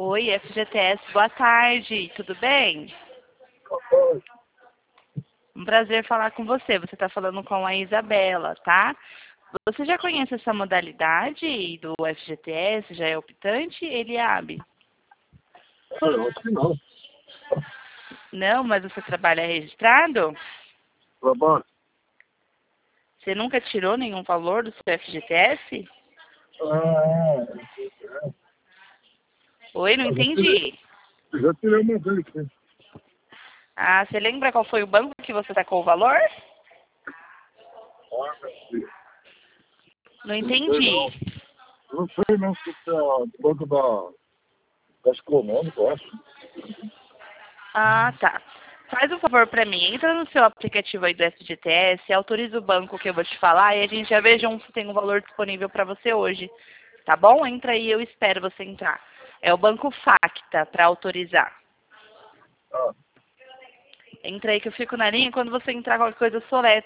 Oi, FGTS, boa tarde, tudo bem? Um prazer falar com você. Você está falando com a Isabela, tá? Você já conhece essa modalidade do FGTS? Já é optante, Eliabe? Eu acho que não. Não, mas você trabalha registrado? Trabalho. Você nunca tirou nenhum valor do seu FGTS? Oi, não entendi. Eu já tirei uma vez, sim. Ah, você lembra qual foi o banco que você sacou o valor? Não entendi. Não sei não se é o banco da Econômica, eu acho. Ah, tá. Faz um favor pra mim, entra no seu aplicativo aí do FGTS, autoriza o banco que eu vou te falar e a gente já veja se tem um valor disponível pra você hoje. Tá bom? Entra aí, eu espero você entrar. É o Banco Facta pra autorizar. Ah, Entra aí que eu fico na linha, quando você entrar qualquer coisa soleta,